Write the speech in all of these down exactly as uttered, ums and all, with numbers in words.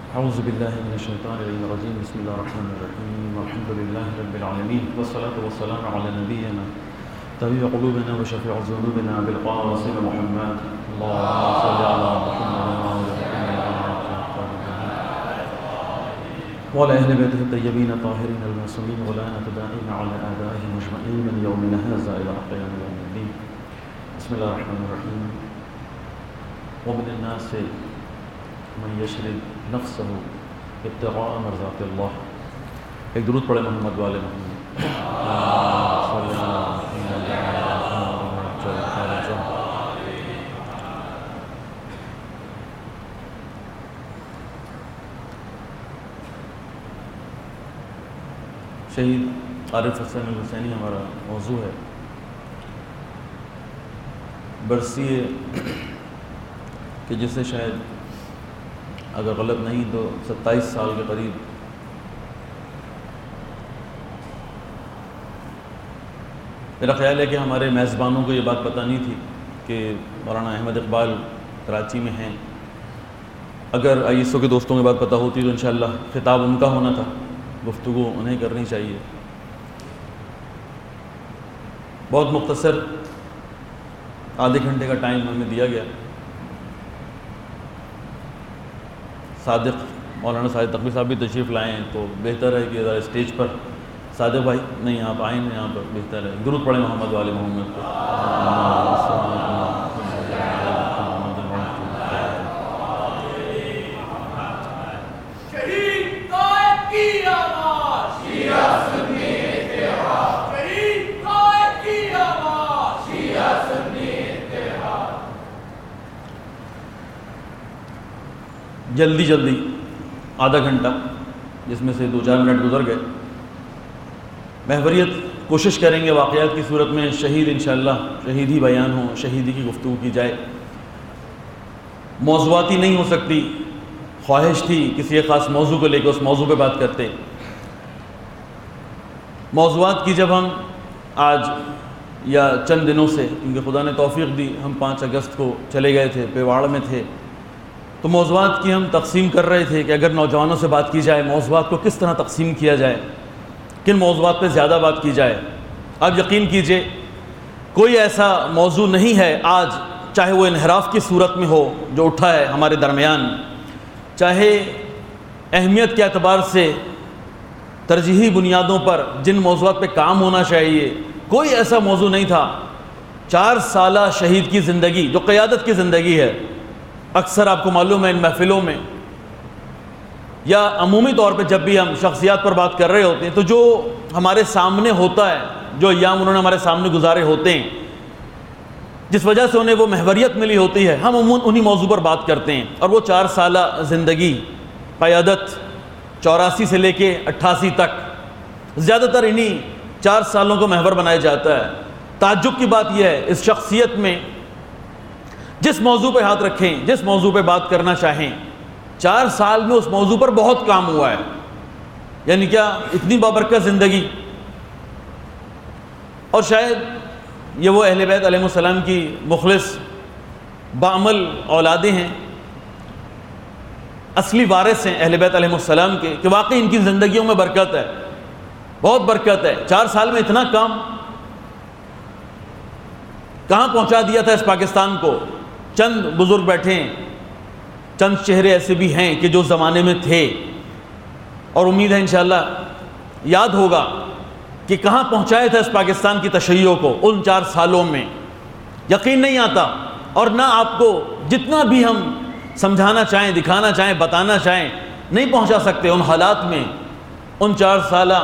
اعوذ باللہ من الشیطان الرجیم بسم اللہ الرحمن الرحیم والحمد للہ رب العالمین والصلاة والسلام علی نبینا طبیب قلوبنا وشفیع ذنوبنا بالقاسم محمد اللهم صل علی محمد وعلى أهل بيته الطيبين الطاهرين المعصومين ولعنة دائمة على آبائهم أجمعين من يومنا هذا إلى قيام يوم الدين. بسم الله الرحمن الرحيم. ومن الناس من يشري نفسه ابتغاء مرضات الله. ایک درود پڑھے محمد والے محمد. صلی اللہ علیہ وسلم. شہید عارف حسین الحسینی ہمارا موضوع ہے. برسی کہ جسے شاید اگر غلط نہیں تو ستائیس سال کے قریب میرا خیال ہے کہ ہمارے میزبانوں کو یہ بات پتہ نہیں تھی کہ مولانا احمد اقبال کراچی میں ہیں. اگر آئی ایس او کے دوستوں میں بات پتہ ہوتی تو انشاءاللہ خطاب ان کا ہونا تھا, گفتگو انہیں کرنی چاہیے. بہت مختصر آدھے گھنٹے کا ٹائم ہمیں دیا گیا. صادق مولانا صادق تقوی صاحب بھی تشریف لائے ہیں تو بہتر ہے کہ ذرا اسٹیج پر صادق بھائی نہیں آپ آئیں یہاں پر, بہتر ہے. درود پڑھیں محمد والے محمد کو. جلدی جلدی آدھا گھنٹہ جس میں سے دو چار منٹ گزر گئے. محوریت کوشش کریں گے واقعات کی صورت میں شہید انشاءاللہ شہید ہی بیان ہو, شہیدی کی گفتگو کی جائے. موضوعاتی نہیں ہو سکتی. خواہش تھی کسی ایک خاص موضوع کو لے کے اس موضوع پہ بات کرتے. موضوعات کی جب ہم آج یا چند دنوں سے, کیونکہ خدا نے توفیق دی ہم پانچ اگست کو چلے گئے تھے, پیواڑ میں تھے, تو موضوعات کی ہم تقسیم کر رہے تھے کہ اگر نوجوانوں سے بات کی جائے موضوعات کو کس طرح تقسیم کیا جائے, کن موضوعات پہ زیادہ بات کی جائے. آپ یقین کیجئے کوئی ایسا موضوع نہیں ہے آج, چاہے وہ انحراف کی صورت میں ہو جو اٹھا ہے ہمارے درمیان, چاہے اہمیت کے اعتبار سے ترجیحی بنیادوں پر جن موضوعات پہ کام ہونا چاہیے, کوئی ایسا موضوع نہیں تھا. چار سالہ شہید کی زندگی جو قیادت کی زندگی ہے, اکثر آپ کو معلوم ہے ان محفلوں میں یا عمومی طور پہ جب بھی ہم شخصیات پر بات کر رہے ہوتے ہیں تو جو ہمارے سامنے ہوتا ہے, جو ایام انہوں نے ہمارے سامنے گزارے ہوتے ہیں, جس وجہ سے انہیں وہ محوریت ملی ہوتی ہے, ہم عموماً انہی موضوع پر بات کرتے ہیں. اور وہ چار سالہ زندگی قیادت چوراسی سے لے کے اٹھاسی تک, زیادہ تر انہی چار سالوں کو محور بنایا جاتا ہے. تعجب کی بات یہ ہے اس شخصیت میں جس موضوع پہ ہاتھ رکھیں, جس موضوع پہ بات کرنا چاہیں, چار سال میں اس موضوع پر بہت کام ہوا ہے. یعنی کیا اتنی بابرکت زندگی. اور شاید یہ وہ اہل بیت علیہ السلام کی مخلص بعمل اولادیں ہیں, اصلی وارث ہیں اہل بیت علیہ السلام کے, کہ واقعی ان کی زندگیوں میں برکت ہے, بہت برکت ہے. چار سال میں اتنا کام کہاں پہنچا دیا تھا اس پاکستان کو. چند بزرگ بیٹھے ہیں, چند چہرے ایسے بھی ہیں کہ جو زمانے میں تھے, اور امید ہے انشاءاللہ یاد ہوگا کہ کہاں پہنچایا تھا اس پاکستان کی تشیع کو ان چار سالوں میں. یقین نہیں آتا, اور نہ آپ کو جتنا بھی ہم سمجھانا چاہیں, دکھانا چاہیں, بتانا چاہیں, نہیں پہنچا سکتے ان حالات میں. ان چار سالہ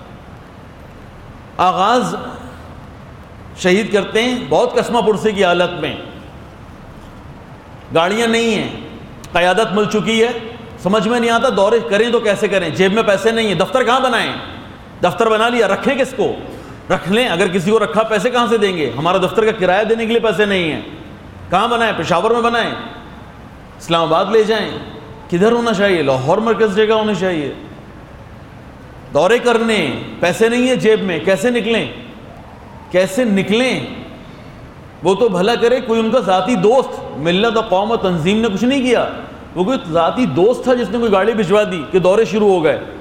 آغاز شہید کرتے ہیں بہت قسمہ پرسی کی حالت میں. گاڑیاں نہیں ہیں, قیادت مل چکی ہے, سمجھ میں نہیں آتا دورے کریں تو کیسے کریں, جیب میں پیسے نہیں ہیں, دفتر کہاں بنائیں, دفتر بنا لیا رکھیں کس کو, رکھ لیں, اگر کسی کو رکھا پیسے کہاں سے دیں گے, ہمارا دفتر کا کرایہ دینے کے لیے پیسے نہیں ہیں, کہاں بنائیں, پشاور میں بنائیں, اسلام آباد لے جائیں, کدھر ہونا چاہیے, لاہور مرکز جگہ ہونی چاہیے. دورے کرنے, پیسے نہیں ہیں جیب میں, کیسے نکلیں, کیسے نکلیں. وہ تو بھلا کرے کوئی ان کا ذاتی دوست, ملت و قوم و تنظیم نے کچھ نہیں کیا, وہ کوئی ذاتی دوست تھا جس نے کوئی گاڑی بھجوا دی کہ دورے شروع ہو گئے.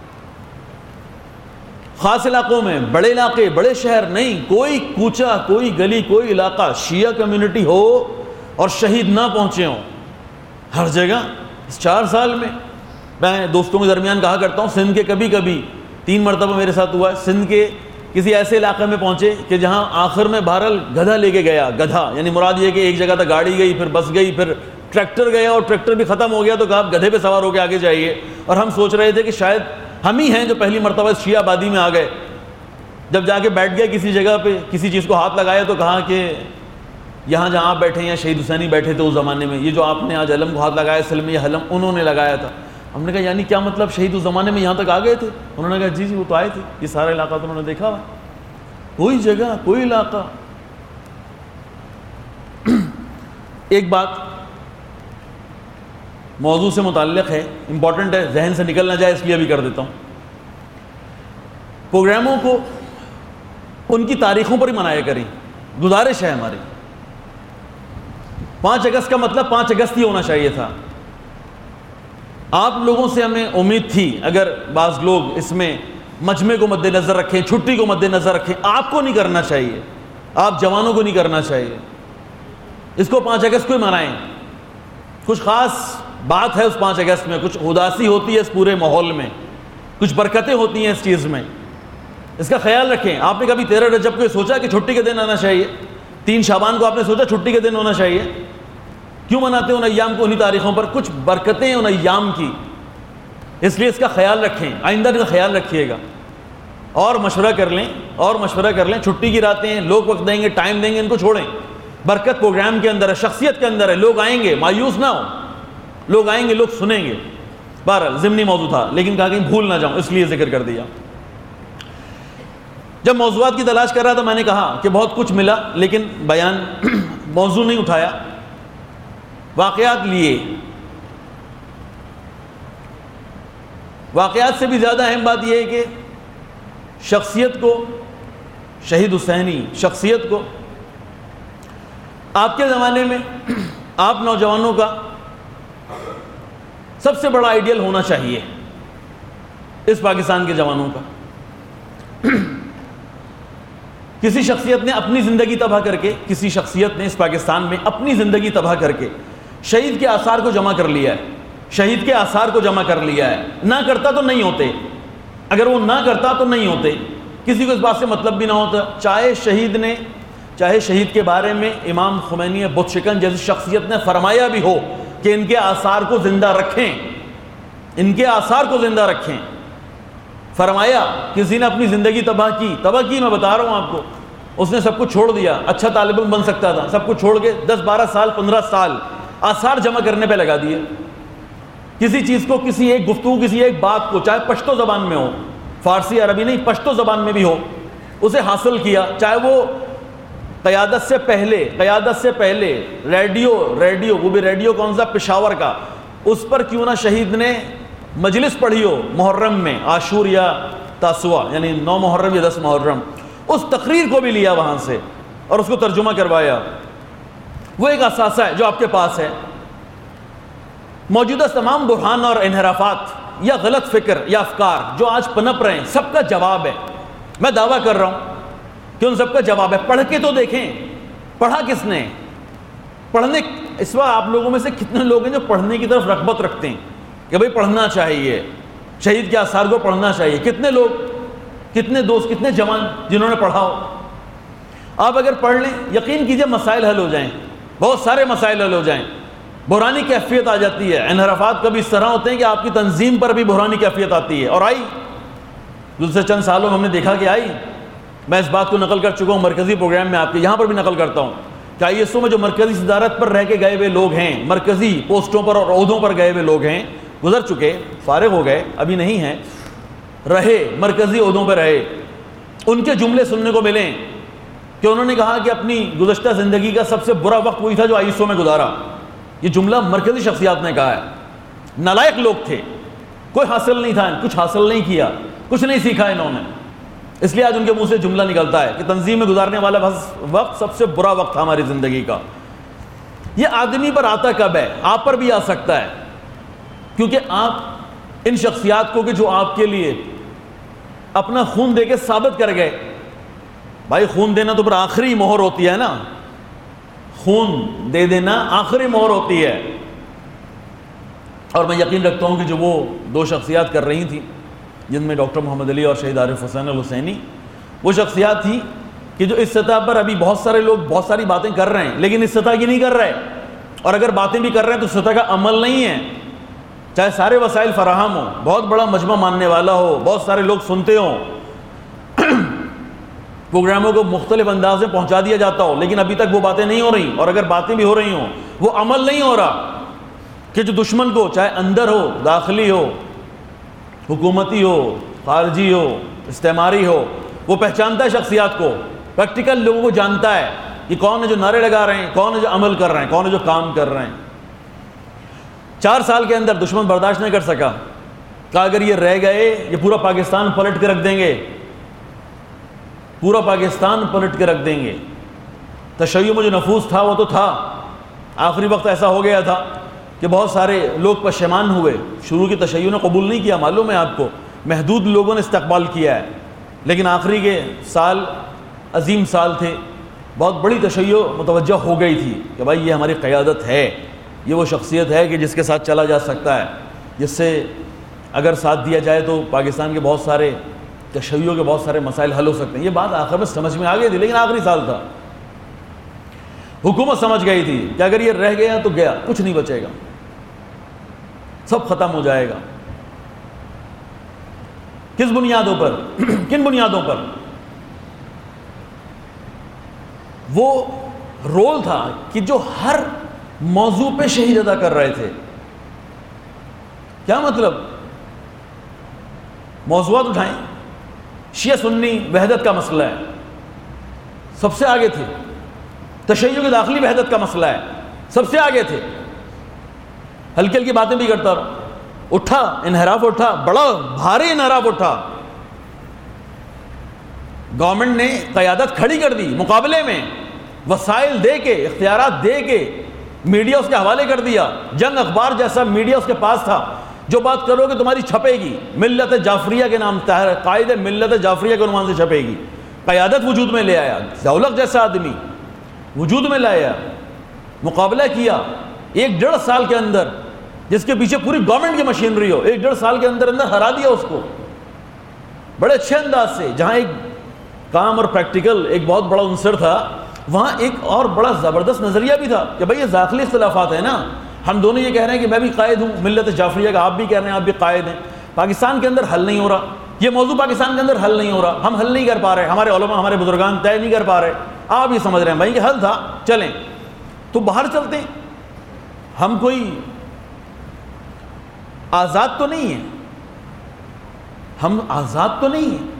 خاص علاقوں میں, بڑے علاقے, بڑے شہر نہیں, کوئی کوچہ, کوئی گلی, کوئی علاقہ شیعہ کمیونٹی ہو اور شہید نہ پہنچے ہوں. ہر جگہ. اس چار سال میں میں دوستوں کے درمیان کہا کرتا ہوں, سندھ کے کبھی کبھی تین مرتبہ میرے ساتھ ہوا ہے, سندھ کے کسی ایسے علاقے میں پہنچے کہ جہاں آخر میں بہرحال گدھا لے کے گیا. گدھا یعنی مراد یہ کہ ایک جگہ تک گاڑی گئی, پھر بس گئی, پھر ٹریکٹر گیا, اور ٹریکٹر بھی ختم ہو گیا تو کہا آپ گدھے پہ سوار ہو کے آگے جائیے. اور ہم سوچ رہے تھے کہ شاید ہم ہی ہیں جو پہلی مرتبہ شیعہ آبادی میں آ گئے. جب جا کے بیٹھ گئے کسی جگہ پہ, کسی چیز کو ہاتھ لگایا تو کہا کہ یہاں جہاں آپ بیٹھے ہیں شہید حسینی بیٹھے تھے اس زمانے میں, یہ جو آپ نے آج علم کو ہاتھ لگایا اصل میں یہ علم انہوں نے لگایا تھا. ہم نے کہا یعنی کیا مطلب, شہید اس زمانے میں یہاں تک آ گئے تھے؟ انہوں نے کہا جی جی وہ تو آئے تھے, یہ سارا علاقہ تو انہوں نے دیکھا ہوا. کوئی جگہ, کوئی علاقہ. ایک بات موضوع سے متعلق ہے, امپورٹنٹ ہے, ذہن سے نکل نہ جائے اس لیے ابھی کر دیتا ہوں. پروگراموں کو ان کی تاریخوں پر ہی منایا کریں. گزارش ہے ہماری, پانچ اگست کا مطلب پانچ اگست ہی ہونا چاہیے تھا. آپ لوگوں سے ہمیں امید تھی, اگر بعض لوگ اس میں مجمع کو مد نظر رکھیں, چھٹی کو مد نظر رکھیں, آپ کو نہیں کرنا چاہیے, آپ جوانوں کو نہیں کرنا چاہیے. اس کو پانچ اگست کو ہی منائیں. کچھ خاص بات ہے اس پانچ اگست میں, کچھ اداسی ہوتی ہے اس پورے ماحول میں, کچھ برکتیں ہوتی ہیں اس چیز میں. اس کا خیال رکھیں. آپ نے کبھی تیرہ رجب کو یہ سوچا کہ چھٹی کے دن آنا چاہیے؟ تین شعبان کو آپ نے سوچا چھٹی کے دن ہونا چاہیے؟ کیوں مناتے ہیں ان ایام کو, انہی تاریخوں پر؟ کچھ برکتیں ہیں ان ایام کی, اس لیے اس کا خیال رکھیں. آئندہ کا خیال رکھیے گا, اور مشورہ کر لیں, اور مشورہ کر لیں. چھٹی کی راتیں ہیں, لوگ وقت دیں گے, ٹائم دیں گے, ان کو چھوڑیں. برکت پروگرام کے اندر ہے, شخصیت کے اندر ہے. لوگ آئیں گے, مایوس نہ ہو, لوگ آئیں گے, لوگ سنیں گے. بہرحال ضمنی موضوع تھا, لیکن کہا کہیں بھول نہ جاؤں اس لیے ذکر کر دیا. جب موضوعات کی تلاش کر رہا تھا میں نے کہا کہ بہت کچھ ملا, لیکن بیان موضوع نہیں اٹھایا, واقعات لیے. واقعات سے بھی زیادہ اہم بات یہ ہے کہ شخصیت کو, شہید حسینی شخصیت کو آپ کے زمانے میں آپ نوجوانوں کا سب سے بڑا آئیڈیل ہونا چاہیے اس پاکستان کے جوانوں کا. کسی شخصیت نے اپنی زندگی تباہ کر کے, کسی شخصیت نے اس پاکستان میں اپنی زندگی تباہ کر کے شہید کے آثار کو جمع کر لیا ہے, شہید کے آثار کو جمع کر لیا ہے. نہ کرتا تو نہیں ہوتے, اگر وہ نہ کرتا تو نہیں ہوتے, کسی کو اس بات سے مطلب بھی نہ ہوتا. چاہے شہید نے, چاہے شہید کے بارے میں امام خمینی بت شکن جیسی شخصیت نے فرمایا بھی ہو کہ ان کے آثار کو زندہ رکھیں, ان کے آثار کو زندہ رکھیں. فرمایا کسی نے اپنی زندگی تباہ کی, تباہ کی میں بتا رہا ہوں آپ کو, اس نے سب کچھ چھوڑ دیا. اچھا طالب علم بن سکتا تھا, سب کچھ چھوڑ کے دس بارہ سال پندرہ سال آثار جمع کرنے پہ لگا دیے. کسی چیز کو, کسی ایک گفتگو, کسی ایک بات کو, چاہے پشتو زبان میں ہو, فارسی عربی نہیں, پشتو زبان میں بھی ہو, اسے حاصل کیا. چاہے وہ قیادت سے پہلے, قیادت سے پہلے ریڈیو, ریڈیو وہ بھی ریڈیو کون سا, پشاور کا, اس پر کیوں نہ شہید نے مجلس پڑھی ہو محرم میں, عاشور یا تاسوعہ یعنی نو محرم یا دس محرم, اس تقریر کو بھی لیا وہاں سے اور اس کو ترجمہ کروایا. وہ ایک اثاثہ ہے جو آپ کے پاس ہے. موجودہ تمام بحران اور انحرافات یا غلط فکر یا افکار جو آج پنپ رہے ہیں, سب کا جواب ہے. میں دعویٰ کر رہا ہوں کہ ان سب کا جواب ہے. پڑھ کے تو دیکھیں, پڑھا کس نے؟ پڑھنے, اس وقت آپ لوگوں میں سے کتنے لوگ ہیں جو پڑھنے کی طرف رغبت رکھتے ہیں کہ بھئی پڑھنا چاہیے, شہید کے آثار کو پڑھنا چاہیے؟ کتنے لوگ, کتنے دوست, کتنے جوان جنہوں نے پڑھا ہو؟ آپ اگر پڑھ لیں یقین کیجئے مسائل حل ہو جائیں, بہت سارے مسائل حل ہو جائیں. بحرانی کیفیت آ جاتی ہے. انحرافات کبھی اس طرح ہوتے ہیں کہ آپ کی تنظیم پر بھی بحرانی کیفیت آتی ہے, اور آئی دوسرے چند سالوں میں ہم نے دیکھا کہ آئی. میں اس بات کو نقل کر چکا ہوں مرکزی پروگرام میں, آپ کے یہاں پر بھی نقل کرتا ہوں کہ آئی ایس او میں جو مرکزی صدارت پر رہ کے گئے ہوئے لوگ ہیں, مرکزی پوسٹوں پر اور عہدوں پر گئے ہوئے لوگ ہیں, گزر چکے, فارغ ہو گئے, ابھی نہیں ہیں, رہے مرکزی عہدوں پہ رہے, ان کے جملے سننے کو ملیں کہ انہوں نے کہا کہ اپنی گزشتہ زندگی کا سب سے برا وقت وہی تھا جو آئی ایس او میں گزارا. یہ جملہ مرکزی شخصیات نے کہا ہے. نالائق لوگ تھے, کوئی حاصل نہیں تھا, کچھ حاصل نہیں کیا, کچھ نہیں سیکھا انہوں نے, اس لیے آج ان کے منہ سے جملہ نکلتا ہے کہ تنظیم میں گزارنے والا وقت سب سے برا وقت تھا ہماری زندگی کا. یہ آدمی پر آتا کب ہے؟ آپ پر بھی آ سکتا ہے. کیونکہ آپ ان شخصیات کو کہ جو آپ کے لیے اپنا خون دے کے ثابت کر گئے. بھائی خون دینا تو پھر آخری مہر ہوتی ہے نا, خون دے دینا آخری مہر ہوتی ہے. اور میں یقین رکھتا ہوں کہ جو وہ دو شخصیات کر رہی تھیں, جن میں ڈاکٹر محمد علی اور شہید عارف حسین الحسینی, وہ شخصیات تھیں کہ جو اس سطح پر ابھی بہت سارے لوگ بہت ساری باتیں کر رہے ہیں لیکن اس سطح کی نہیں کر رہے, اور اگر باتیں بھی کر رہے ہیں تو سطح کا عمل نہیں ہے. چاہے سارے وسائل فراہم ہوں, بہت بڑا مجمع ماننے والا ہو, بہت سارے لوگ سنتے ہوں, پروگراموں کو مختلف انداز میں پہنچا دیا جاتا ہو, لیکن ابھی تک وہ باتیں نہیں ہو رہی. اور اگر باتیں بھی ہو رہی ہوں وہ عمل نہیں ہو رہا کہ جو دشمن کو, چاہے اندر ہو, داخلی ہو, حکومتی ہو, خارجی ہو, استعماری ہو, وہ پہچانتا ہے شخصیات کو, پریکٹیکل لوگوں کو جانتا ہے کہ کون ہے جو نعرے لگا رہے ہیں, کون ہے جو عمل کر رہے ہیں, کون ہے جو کام کر رہے ہیں. چار سال کے اندر دشمن برداشت نہیں کر سکا, کہا اگر یہ رہ گئے یہ پورا پاکستان پلٹ کے رکھ دیں گے, پورا پاکستان پلٹ کے رکھ دیں گے. تشیع میں جو نفوذ تھا وہ تو تھا, آخری وقت ایسا ہو گیا تھا کہ بہت سارے لوگ پشیمان ہوئے. شروع کی تشیع نے قبول نہیں کیا, معلوم ہے آپ کو, محدود لوگوں نے استقبال کیا ہے, لیکن آخری کے سال عظیم سال تھے, بہت بڑی تشیع متوجہ ہو گئی تھی کہ بھائی یہ ہماری قیادت ہے, یہ وہ شخصیت ہے کہ جس کے ساتھ چلا جا سکتا ہے, جس سے اگر ساتھ دیا جائے تو پاکستان کے بہت سارے تشیع کے بہت سارے مسائل حل ہو سکتے ہیں. یہ بات آخر میں سمجھ میں آ گئی تھی, لیکن آخری سال تھا. حکومت سمجھ گئی تھی کہ اگر یہ رہ گیا تو گیا, کچھ نہیں بچے گا, سب ختم ہو جائے گا. کس بنیادوں پر, کن بنیادوں پر؟ وہ رول تھا کہ جو ہر موضوع پہ شہید ادا کر رہے تھے. کیا مطلب؟ موضوعات اٹھائیں, شیعہ سنی وحدت کا مسئلہ ہے, سب سے آگے تھے. تشیع کی داخلی وحدت کا مسئلہ ہے, سب سے آگے تھے. ہلکی ہلکی باتیں بھی کرتا رہا, اٹھا انحراف اٹھا, بڑا بھاری انحراف اٹھا. گورنمنٹ نے قیادت کھڑی کر دی, مقابلے میں وسائل دے کے, اختیارات دے کے, میڈیا اس کے حوالے کر دیا. جنگ اخبار جیسا میڈیا اس کے پاس تھا, جو بات کرو گے تمہاری چھپے گی, ملت جعفریہ کے نام, قائد ملت جعفریہ کے عنوان سے چھپے گی. قیادت وجود میں لے آیا, ضیاءالحق جیسا آدمی وجود میں لایا, مقابلہ کیا ایک ڈیڑھ سال کے اندر, جس کے پیچھے پوری گورنمنٹ کی مشینری ہو, ایک ڈیڑھ سال کے اندر اندر ہرا دیا اس کو بڑے اچھے انداز سے. جہاں ایک کام اور پریکٹیکل ایک بہت بڑا عنصر تھا, وہاں ایک اور بڑا زبردست نظریہ بھی تھا کہ بھائی یہ داخلی اختلافات ہیں نا, ہم دونوں یہ کہہ رہے ہیں کہ میں بھی قائد ہوں ملت جعفریہ کا, آپ بھی کہہ رہے ہیں آپ بھی قائد ہیں, پاکستان کے اندر حل نہیں ہو رہا, یہ موضوع پاکستان کے اندر حل نہیں ہو رہا, ہم حل نہیں کر پا رہے, ہمارے علماء ہمارے بزرگان طے نہیں کر پا رہے, آپ یہ سمجھ رہے ہیں بھائی کہ حل تھا, چلیں تو باہر چلتے ہیں. ہم کوئی آزاد تو نہیں ہیں, ہم آزاد تو نہیں ہیں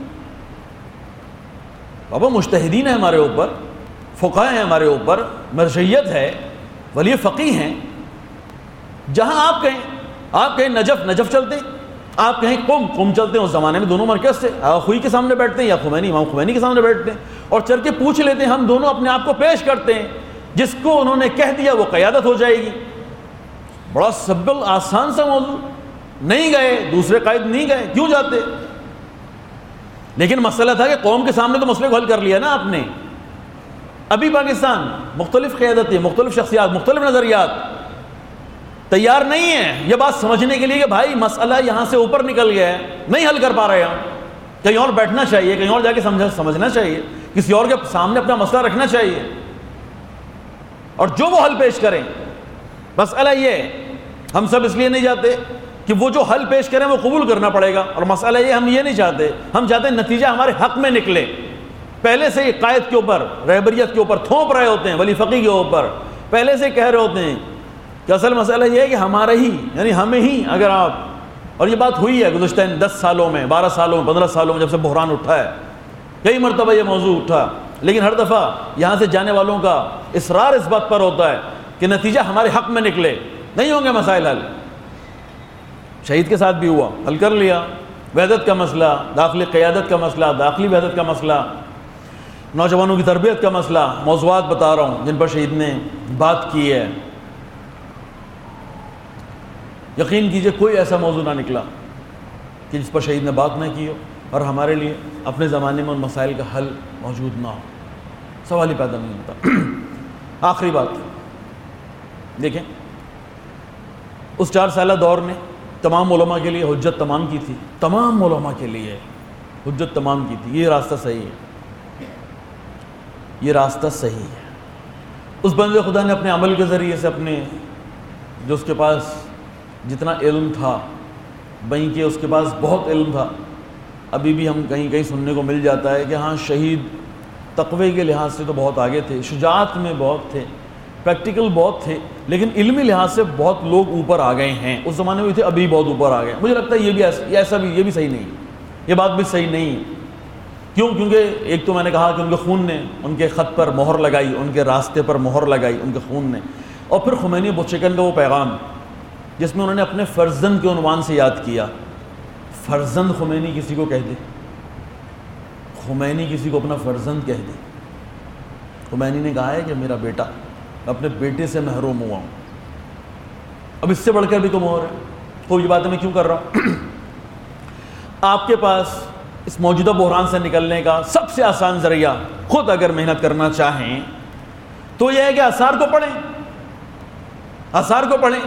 بابا, مجتہدین ہیں ہمارے اوپر, فقہ ہیں ہمارے اوپر, مرجعیت ہے, ولی فقیہ ہیں. جہاں آپ کہیں, آپ کہیں نجف نجف چلتے ہیں, آپ کہیں قم قم چلتے ہیں. اس زمانے میں دونوں مرکز سے خوئی کے سامنے بیٹھتے ہیں یا خمینی امام خمینی کے سامنے بیٹھتے ہیں, اور چل کے پوچھ لیتے ہیں, ہم دونوں اپنے آپ کو پیش کرتے ہیں, جس کو انہوں نے کہہ دیا وہ قیادت ہو جائے گی. بڑا سبل آسان سا موضوع. نہیں گئے, دوسرے قائد نہیں گئے, کیوں جاتے؟ لیکن مسئلہ تھا کہ قوم کے سامنے تو مسئلے کو حل کر لیا نا آپ نے. ابھی پاکستان مختلف قیادتیں, مختلف شخصیات, مختلف نظریات تیار نہیں ہیں یہ بات سمجھنے کے لیے کہ بھائی مسئلہ یہاں سے اوپر نکل گیا ہے, نہیں حل کر پا رہے ہم, کہیں اور بیٹھنا چاہیے, کہیں اور جا کے سمجھا سمجھنا چاہیے, کسی اور کے سامنے اپنا مسئلہ رکھنا چاہیے, اور جو وہ حل پیش کریں. مسئلہ یہ ہے, ہم سب اس لیے نہیں جاتے کہ وہ جو حل پیش کریں وہ قبول کرنا پڑے گا, اور مسئلہ یہ ہم یہ نہیں چاہتے, ہم چاہتے ہیں نتیجہ ہمارے حق میں نکلے. پہلے سے قائد کے اوپر, رہبریت کے اوپر تھوپ رہے ہوتے ہیں, ولی فقیہ کے اوپر پہلے سے کہہ رہے ہوتے ہیں کہ اصل مسئلہ یہ ہے کہ ہمارا ہی, یعنی ہمیں ہی اگر آپ, اور یہ بات ہوئی ہے گزشتہ دس سالوں میں, بارہ سالوں میں, پندرہ سالوں میں, جب سے بحران اٹھا ہے, کئی مرتبہ یہ موضوع اٹھا, لیکن ہر دفعہ یہاں سے جانے والوں کا اصرار اس بات پر ہوتا ہے کہ نتیجہ ہمارے حق میں نکلے. نہیں ہوں گے مسائل حل. شہید کے ساتھ بھی ہوا, حل کر لیا. وحدت کا مسئلہ, داخلی قیادت کا مسئلہ, داخلی وحدت کا مسئلہ, نوجوانوں کی تربیت کا مسئلہ, موضوعات بتا رہا ہوں جن پر شہید نے بات کی ہے. یقین کیجئے کوئی ایسا موضوع نہ نکلا کہ جس پر شہید نے بات نہ کی ہو اور ہمارے لیے اپنے زمانے میں ان مسائل کا حل موجود نہ ہو، سوال ہی پیدا نہیں ہوتا۔ آخری بات دیکھیں، اس چار سالہ دور نے تمام علماء کے لیے حجت تمام کی تھی، تمام علماء کے لیے حجت تمام کی تھی، یہ راستہ صحیح ہے، یہ راستہ صحیح ہے۔ اس بندے خدا نے اپنے عمل کے ذریعے سے اپنے جو اس کے پاس جتنا علم تھا، وہیں کہ اس کے پاس بہت علم تھا، ابھی بھی ہم کہیں کہیں سننے کو مل جاتا ہے کہ ہاں شہید تقوی کے لحاظ سے تو بہت آگے تھے، شجاعت میں بہت تھے، پریکٹیکل بہت تھے، لیکن علمی لحاظ سے بہت لوگ اوپر آ گئے ہیں۔ اس زمانے میں بھی تھے، ابھی بہت اوپر آ گئے۔ مجھے لگتا ہے یہ بھی ایسا یہ ایسا بھی یہ بھی صحیح نہیں ہے، یہ بات بھی صحیح نہیں ہے۔ کیوں؟ کیونکہ ایک تو میں نے کہا کہ ان کے خون نے ان کے خط پر مہر لگائی، ان کے راستے پر مہر لگائی ان کے خون نے، اور پھر خمینی بت شکن کا وہ پیغام جس میں انہوں نے اپنے فرزند کے عنوان سے یاد کیا۔ فرزند خمینی کسی کو کہہ دے، خمینی کسی کو اپنا فرزند کہہ دے۔ خمینی نے کہا ہے کہ میرا بیٹا، اپنے بیٹے سے محروم ہوا ہوں، اب اس سے بڑھ کر بھی تو مہر ہے۔ تو یہ باتیں میں کیوں کر رہا ہوں؟ آپ کے پاس اس موجودہ بحران سے نکلنے کا سب سے آسان ذریعہ، خود اگر محنت کرنا چاہیں تو یہ ہے کہ آثار کو پڑھیں، آثار کو پڑھیں۔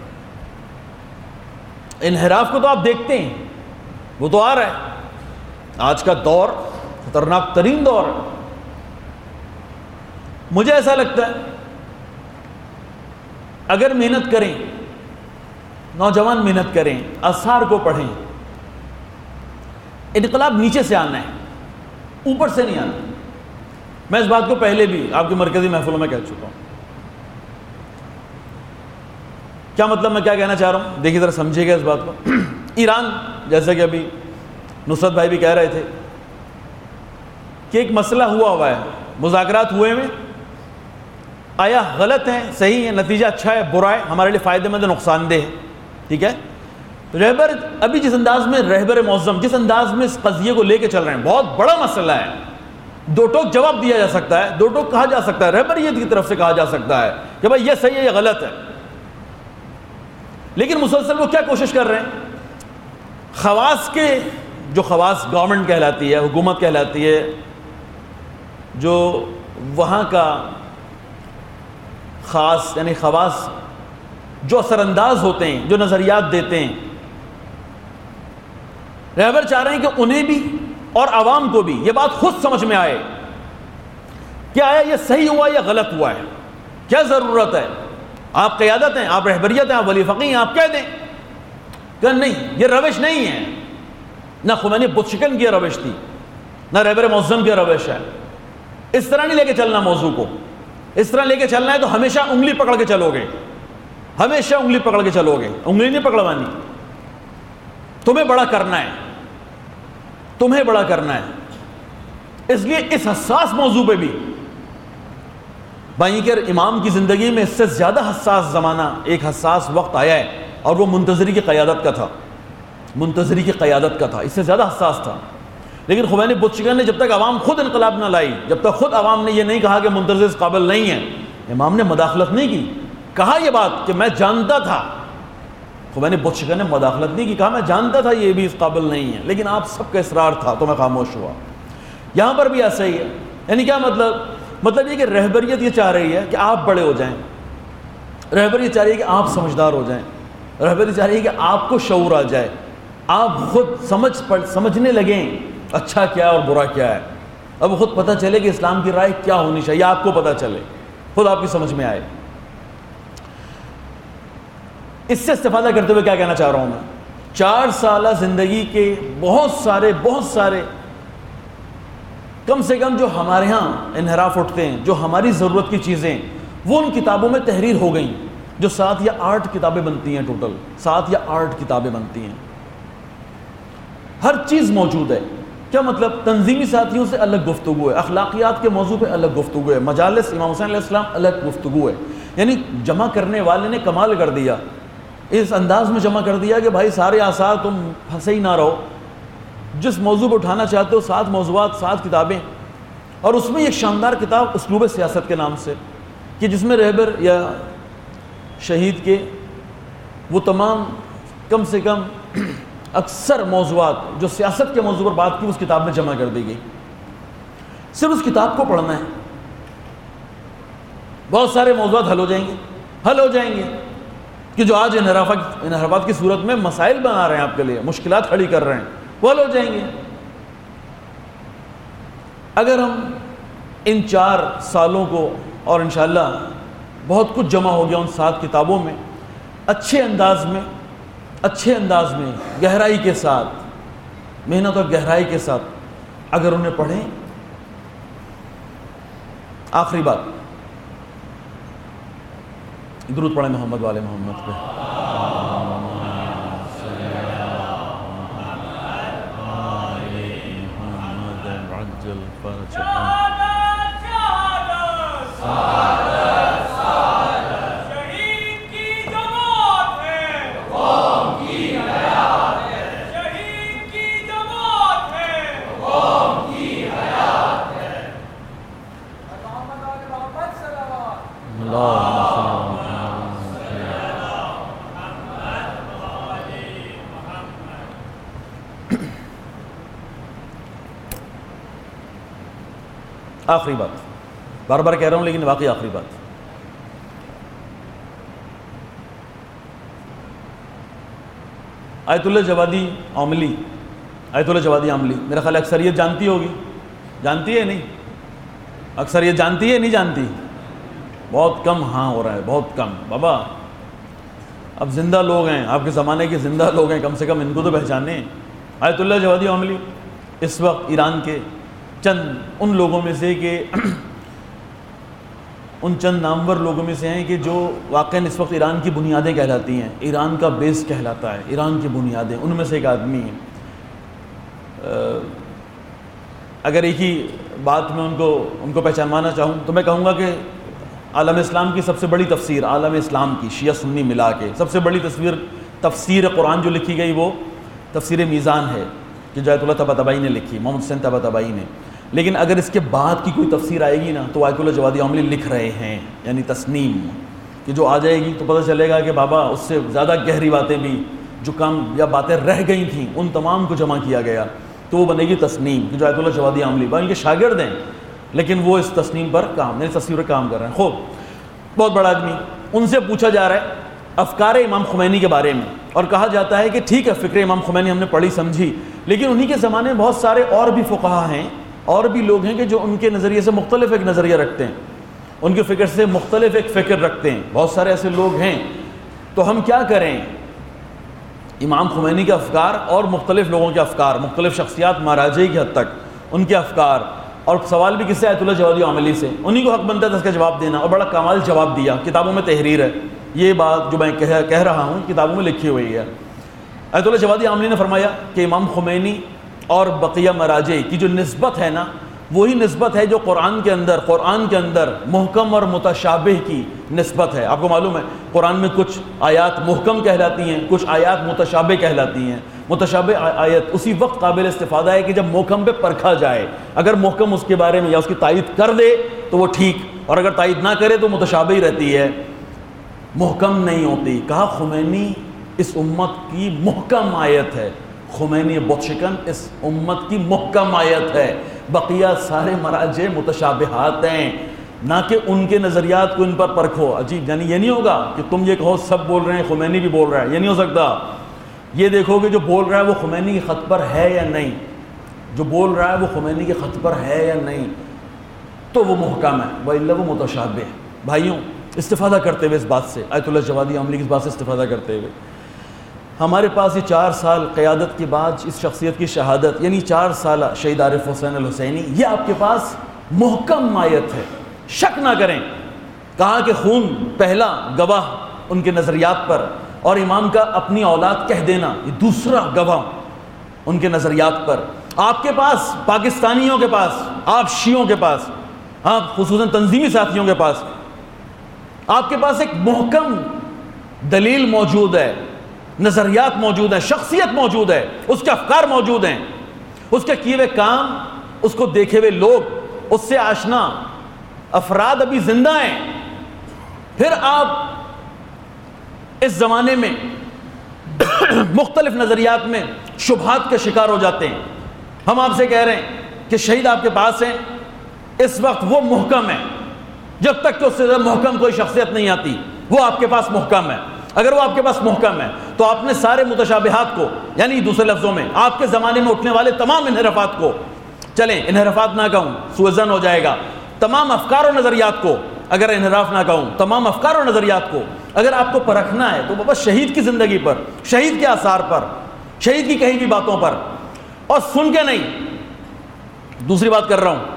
انحراف کو تو آپ دیکھتے ہیں، وہ تو آ رہا ہے، آج کا دور خطرناک ترین دور ہے۔ مجھے ایسا لگتا ہے اگر محنت کریں، نوجوان محنت کریں، آثار کو پڑھیں، انقلاب نیچے سے آنا ہے، اوپر سے نہیں آنا۔ میں اس بات کو پہلے بھی آپ کی مرکزی محفلوں میں کہہ چکا ہوں۔ کیا مطلب، میں کیا کہنا چاہ رہا ہوں؟ دیکھیے ذرا سمجھیے گا اس بات کو۔ ایران، جیسا کہ ابھی نصرت بھائی بھی کہہ رہے تھے کہ ایک مسئلہ ہوا ہوا ہے، مذاکرات ہوئے ہوئے، آیا غلط ہیں، صحیح ہے، نتیجہ اچھا ہے، برا ہے، ہمارے لیے فائدہ مند ہے، نقصان دہ ہے، ٹھیک ہے۔ رہبر ابھی جس انداز میں رہبر معظم جس انداز میں اس قضیے کو لے کے چل رہے ہیں، بہت بڑا مسئلہ ہے، دو ٹوک جواب دیا جا سکتا ہے، دو ٹوک کہا جا سکتا ہے، رہبریت کی طرف سے کہا جا سکتا ہے کہ بھائی یہ صحیح ہے، یہ غلط ہے، لیکن مسلسل وہ کیا کوشش کر رہے ہیں؟ خواص کے جو خواص گورنمنٹ کہلاتی ہے، حکومت کہلاتی ہے، جو وہاں کا خاص یعنی خواص جو اثر انداز ہوتے ہیں، جو نظریات دیتے ہیں، رہبر چاہ رہے ہیں کہ انہیں بھی اور عوام کو بھی یہ بات خود سمجھ میں آئے کہ آیا یہ صحیح ہوا یا غلط ہوا ہے، کیا ضرورت ہے۔ آپ قیادت ہیں، آپ رہبریت ہیں، آپ ولی فقیہ ہیں، آپ کہہ دیں کہ نہیں یہ روش نہیں ہے، نہ خمینی بت شکن کی روش تھی، نہ رہبر معظم کی روش ہے۔ اس طرح نہیں لے کے چلنا موضوع کو، اس طرح لے کے چلنا ہے تو ہمیشہ انگلی پکڑ کے چلو گے، ہمیشہ انگلی پکڑ کے چلو گے، انگلی نہیں پکڑوانی، تمہیں بڑا کرنا ہے، تمہیں بڑا کرنا ہے۔ اس لیے اس حساس موضوع پہ بھی بھائی کہ امام کی زندگی میں اس سے زیادہ حساس زمانہ، ایک حساس وقت آیا ہے، اور وہ منتظری کی قیادت کا تھا، منتظری کی قیادت کا تھا، اس سے زیادہ حساس تھا۔ لیکن خمینی بت شکن نے جب تک عوام خود انقلاب نہ لائی، جب تک خود عوام نے یہ نہیں کہا کہ منتظر اس قابل نہیں ہے، امام نے مداخلت نہیں کی، کہا یہ بات کہ میں جانتا تھا، خمینی بت شکن نے مداخلت نہیں کی، کہا میں جانتا تھا یہ بھی اس قابل نہیں ہے، لیکن آپ سب کا اصرار تھا تو میں خاموش ہوا۔ یہاں پر بھی ایسا ہی ہے، یعنی کیا مطلب مطلب یہ کہ رہبریت یہ چاہ رہی ہے کہ آپ بڑے ہو جائیں، رہبریت یہ چاہ رہی ہے کہ آپ سمجھدار ہو جائیں، رہبریت چاہ رہی ہے کہ آپ کو شعور آ جائے، آپ خود سمجھ پڑ سمجھنے لگیں اچھا کیا ہے اور برا کیا ہے، اب خود پتہ چلے کہ اسلام کی رائے کیا ہونی چاہیے، آپ کو پتہ چلے، خود آپ کی سمجھ میں آئے۔ اس سے استفادہ کرتے ہوئے کیا کہنا چاہ رہا ہوں میں، چار سالہ زندگی کے بہت سارے بہت سارے کم سے کم جو ہمارے ہاں انحراف اٹھتے ہیں، جو ہماری ضرورت کی چیزیں، وہ ان کتابوں میں تحریر ہو گئیں، جو سات یا آٹھ کتابیں بنتی ہیں، ٹوٹل سات یا آٹھ کتابیں بنتی ہیں، ہر چیز موجود ہے۔ کیا مطلب؟ تنظیمی ساتھیوں سے الگ گفتگو ہے، اخلاقیات کے موضوع پہ الگ گفتگو ہے، مجالس امام حسین علیہ السلام الگ گفتگو ہے، یعنی جمع کرنے والے نے کمال کر دیا، اس انداز میں جمع کر دیا کہ بھائی سارے آثار تم پھنسے ہی نہ رہو، جس موضوع پہ اٹھانا چاہتے ہو سات موضوعات، سات کتابیں، اور اس میں ایک شاندار کتاب اسلوب سیاست کے نام سے، کہ جس میں رہبر یا شہید کے وہ تمام کم سے کم اکثر موضوعات جو سیاست کے موضوع پر بات کی اس کتاب میں جمع کر دی گئی. صرف اس کتاب کو پڑھنا ہے, بہت سارے موضوعات حل ہو جائیں گے حل ہو جائیں گے کہ جو آج انحرافات انحرافات کی صورت میں مسائل بنا رہے ہیں آپ کے لیے, مشکلات کھڑی کر رہے ہیں, وہ حل ہو جائیں گے اگر ہم ان چار سالوں کو, اور انشاءاللہ بہت کچھ جمع ہو گیا ان سات کتابوں میں, اچھے انداز میں اچھے انداز میں گہرائی کے ساتھ, محنت اور گہرائی کے ساتھ اگر انہیں پڑھیں. آخری بات, درود پڑھیں محمد والے محمد پہ. آخری بات, بار بار کہہ رہا ہوں لیکن واقعی آخری بات. آیت اللہ جوادی عاملی آیت اللہ جوادی عاملی میرا خیال اکثریت جانتی ہوگی, جانتی ہے نہیں؟ اکثریت جانتی ہے نہیں جانتی؟ بہت کم ہاں ہو رہا ہے, بہت کم. بابا اب زندہ لوگ ہیں, آپ کے زمانے کے زندہ لوگ ہیں, کم سے کم ان کو تو پہچانے. آیت اللہ جوادی عاملی اس وقت ایران کے چند ان لوگوں میں سے کہ ان چند نامور لوگوں میں سے ہیں کہ جو واقعاً اس وقت ایران کی بنیادیں کہلاتی ہیں, ایران کا بیس کہلاتا ہے, ایران کی بنیادیں, ان میں سے ایک آدمی ہیں. اگر ایک ہی بات میں ان کو ان کو پہچانوانا چاہوں تو میں کہوں گا کہ عالم اسلام کی سب سے بڑی تفسیر, عالم اسلام کی شیعہ سنی ملا کے سب سے بڑی تصویر تفسیر قرآن جو لکھی گئی وہ تفسیر میزان ہے کہ جو آیت اللہ طباطبائی نے لکھی, محمد حسین طباطبائی نے. لیکن اگر اس کے بعد کی کوئی تفسیر آئے گی نا تو آیت اللہ جوادی عاملی لکھ رہے ہیں, یعنی تسنیم کہ جو آ جائے گی تو پتہ چلے گا کہ بابا اس سے زیادہ گہری باتیں بھی جو کام یا باتیں رہ گئی تھیں ان تمام کو جمع کیا گیا, تو وہ بنے گی تسنیم کہ جو آیت اللہ جوادی عاملی ان کے شاگرد ہیں لیکن وہ اس تسنیم پر کام یعنی تصویر پر کام کر رہے ہیں. خوب, بہت بڑا آدمی. ان سے پوچھا جا رہا ہے افکار امام خمینی کے بارے میں, اور کہا جاتا ہے کہ ٹھیک ہے فکر امام خمینی ہم نے پڑھی سمجھی, لیکن انہی کے زمانے میں بہت سارے اور بھی فقہا ہیں, اور بھی لوگ ہیں کہ جو ان کے نظریے سے مختلف ایک نظریہ رکھتے ہیں, ان کے فکر سے مختلف ایک فکر رکھتے ہیں. بہت سارے ایسے لوگ ہیں, تو ہم کیا کریں؟ امام خمینی کے افکار اور مختلف لوگوں کے افکار, مختلف شخصیات مہاراجے کی حد تک ان کے افکار, اور سوال بھی کس سے؟ آیت اللہ جوادی عاملی سے. انہی کو حق بنتا ہے اس کا جواب دینا, اور بڑا کمال جواب دیا. کتابوں میں تحریر ہے, یہ بات جو میں کہہ کہہ رہا ہوں کتابوں میں لکھی ہوئی ہے. آیت اللہ جوادی عاملی نے فرمایا کہ امام خمینی اور بقیہ مراجع کی جو نسبت ہے نا, وہی نسبت ہے جو قرآن کے اندر قرآن کے اندر محکم اور متشابہ کی نسبت ہے. آپ کو معلوم ہے قرآن میں کچھ آیات محکم کہلاتی ہیں, کچھ آیات متشابہ کہلاتی ہیں. متشابہ آیت اسی وقت قابل استفادہ ہے کہ جب محکم پہ پرکھا جائے. اگر محکم اس کے بارے میں یا اس کی تائید کر دے تو وہ ٹھیک, اور اگر تائید نہ کرے تو متشابہ ہی رہتی ہے, محکم نہیں ہوتی. کہا خمینی اس امت کی محکم آیت ہے, خمینی بت شکن اس امت کی محکم آیت ہے. بقیہ سارے مراجع متشابہات ہیں, نہ کہ ان کے نظریات کو ان پر پرکھو. عجیب, یعنی یہ نہیں ہوگا کہ تم یہ کہو سب بول رہے ہیں خمینی بھی بول رہا ہے, یہ نہیں ہو سکتا. یہ دیکھو کہ جو بول رہا ہے وہ خمینی کے خط پر ہے یا نہیں, جو بول رہا ہے وہ خمینی کے خط پر ہے یا نہیں, تو وہ محکم ہے, وَإِلَّا وہ متشابہ ہے. بھائیوں, استفادہ کرتے ہوئے اس بات سے, آیت اللہ جوادی عاملی کی اس بات سے استفادہ کرتے ہوئے, ہمارے پاس یہ چار سال قیادت کے بعد اس شخصیت کی شہادت, یعنی چار سالہ شہید عارف حسین الحسینی, یہ آپ کے پاس محکم آیت ہے, شک نہ کریں. کہا کہ خون پہلا گواہ ان کے نظریات پر, اور امام کا اپنی اولاد کہہ دینا یہ دوسرا گواہ ان کے نظریات پر. آپ کے پاس, پاکستانیوں کے پاس, آپ شیعوں کے پاس, آپ خصوصاً تنظیمی ساتھیوں کے پاس, آپ کے پاس ایک محکم دلیل موجود ہے, نظریات موجود ہیں, شخصیت موجود ہے, اس کے افکار موجود ہیں, اس کے کیے ہوئے کام, اس کو دیکھے ہوئے لوگ, اس سے آشنا افراد ابھی زندہ ہیں. پھر آپ اس زمانے میں مختلف نظریات میں شبہات کے شکار ہو جاتے ہیں. ہم آپ سے کہہ رہے ہیں کہ شہید آپ کے پاس ہیں, اس وقت وہ محکم ہے, جب تک کہ اس سے زیادہ محکم کوئی شخصیت نہیں آتی وہ آپ کے پاس محکم ہے. اگر وہ آپ کے پاس محکم ہے تو آپ نے سارے متشابہات کو, یعنی دوسرے لفظوں میں آپ کے زمانے میں اٹھنے والے تمام انحرافات کو, چلیں انحرافات نہ کہوں سوء ظن ہو جائے گا, تمام افکار و نظریات کو, اگر انحراف نہ کہوں تمام افکار و نظریات کو اگر آپ کو پرکھنا ہے تو بس شہید کی زندگی پر, شہید کے آثار پر, شہید کی کہی ہوئی باتوں پر, اور سن کے نہیں, دوسری بات کر رہا ہوں,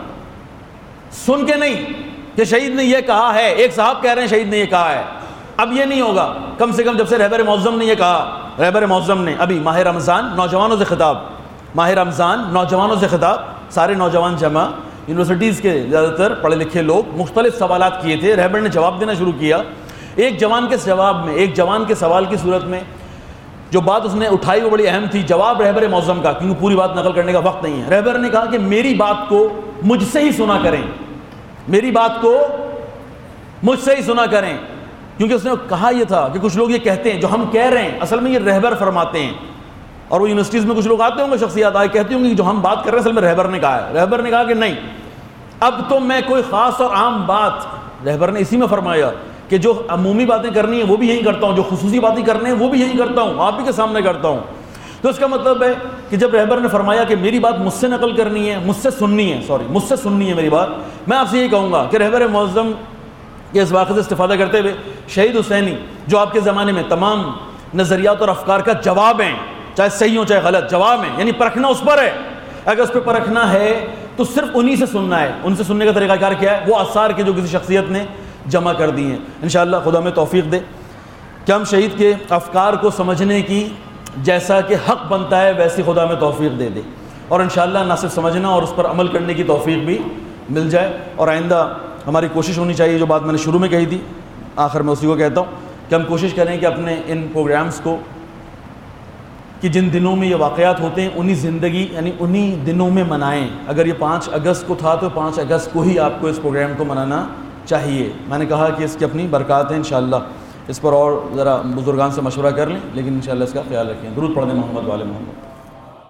سن کے نہیں کہ شہید نے یہ کہا ہے, ایک صاحب کہہ رہے ہیں شہید نے یہ کہا ہے. اب یہ نہیں ہوگا, کم سے کم جب سے رہبر معظم نے یہ کہا, رہبر معظم نے ابھی ماہ رمضان نوجوانوں سے خطاب, ماہ رمضان نوجوانوں سے خطاب, سارے نوجوان جمع, یونیورسٹیز کے زیادہ تر پڑھے لکھے لوگ, مختلف سوالات کیے تھے, رہبر نے جواب دینا شروع کیا. ایک جوان کے جواب میں, ایک جوان کے سوال کی صورت میں جو بات اس نے اٹھائی وہ بڑی اہم تھی. جواب رہبر معظم کا, کیونکہ پوری بات نقل کرنے کا وقت نہیں ہے, رہبر نے کہا کہ میری بات کو مجھ سے ہی سنا کریں, میری بات کو مجھ سے ہی سنا کریں. کیونکہ اس نے کہا یہ تھا کہ کچھ لوگ یہ کہتے ہیں, جو ہم کہہ رہے ہیں اصل میں یہ رہبر فرماتے ہیں, اور وہ یونیورسٹیز میں کچھ لوگ آتے ہوں گے, شخصیات آئے کہتی ہوں گی جو ہم بات کر رہے ہیں اصل میں رہبر نے کہا ہے. رہبر نے کہا کہ نہیں, اب تو میں کوئی خاص اور عام بات, رہبر نے اسی میں فرمایا کہ جو عمومی باتیں کرنی ہیں وہ بھی یہی کرتا ہوں, جو خصوصی باتیں کرنے ہیں وہ بھی یہی کرتا ہوں, آپ ہی کے سامنے کرتا ہوں. تو اس کا مطلب ہے کہ جب رہبر نے فرمایا کہ میری بات مجھ سے نقل کرنی ہے, مجھ سے سننی ہے, سوری مجھ سے سننی ہے میری بات, میں آپ سے یہی کہوں گا کہ رہبر معظم کے اس واقعے سے استفادہ کرتے ہوئے شہید حسینی جو آپ کے زمانے میں تمام نظریات اور افکار کا جواب ہیں, چاہے صحیح ہو چاہے غلط, جواب ہیں, یعنی پرکھنا اس پر ہے. اگر اس پہ پرکھنا ہے تو صرف انہی سے سننا ہے. ان سے سننے کا طریقہ کار کیا ہے؟ وہ آثار کے جو کسی شخصیت نے جمع کر دی ہیں. انشاءاللہ خدا ہمیں توفیق دے کہ ہم شہید کے افکار کو سمجھنے کی جیسا کہ حق بنتا ہے ویسی خدا ہمیں توفیق دے دے, اور انشاءاللہ نہ صرف سمجھنا اور اس پر عمل کرنے کی توفیق بھی مل جائے. اور آئندہ ہماری کوشش ہونی چاہیے, جو بات میں نے شروع میں کہی تھی آخر میں اسی کو کہتا ہوں, کہ ہم کوشش کریں کہ اپنے ان پروگرامز کو, کہ جن دنوں میں یہ واقعات ہوتے ہیں انہی زندگی یعنی انہی دنوں میں منائیں. اگر یہ پانچ اگست کو تھا تو پانچ اگست کو ہی آپ کو اس پروگرام کو منانا چاہیے. میں نے کہا کہ اس کی اپنی برکات ہیں, انشاءاللہ اس پر اور ذرا بزرگان سے مشورہ کر لیں, لیکن انشاءاللہ اس کا خیال رکھیں. درود پڑھنے محمد والے محمد.